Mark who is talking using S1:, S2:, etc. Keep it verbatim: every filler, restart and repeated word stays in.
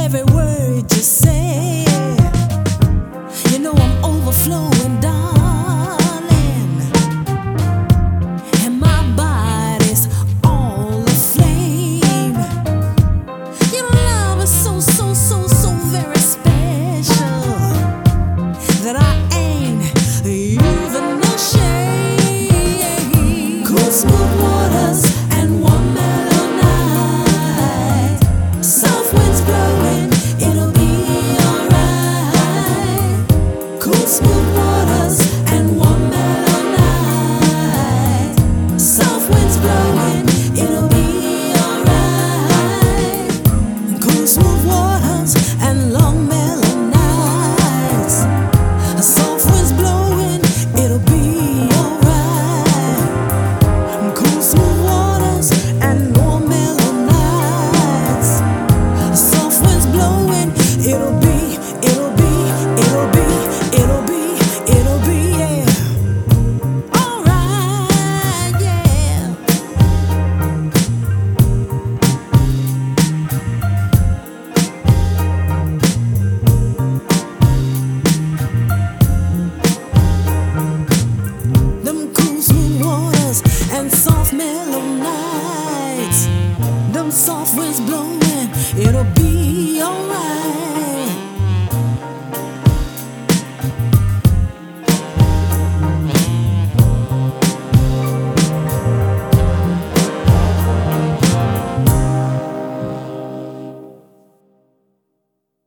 S1: every word you say. You know I'm overflowing, darling, and my body's all aflame. Your love is so, so, so, so very special that I ain't even ashamed. Cool, smooth waters and warm mellow night, soft winds blowing, it'll be alright. Cool, smooth waters and warm mellow night, soft winds blowing, it'll be alright. Cool, smooth waters and long mellow nights, soft winds blowing, it'll be alright. Cool, smooth waters and warm mellow nights, soft winds blowing, it'll be, it'll be, it'll be, it'll be, it'll be, yeah. Alright, yeah. Them cool, smooth waters and soft mellow nights, them soft winds blowing.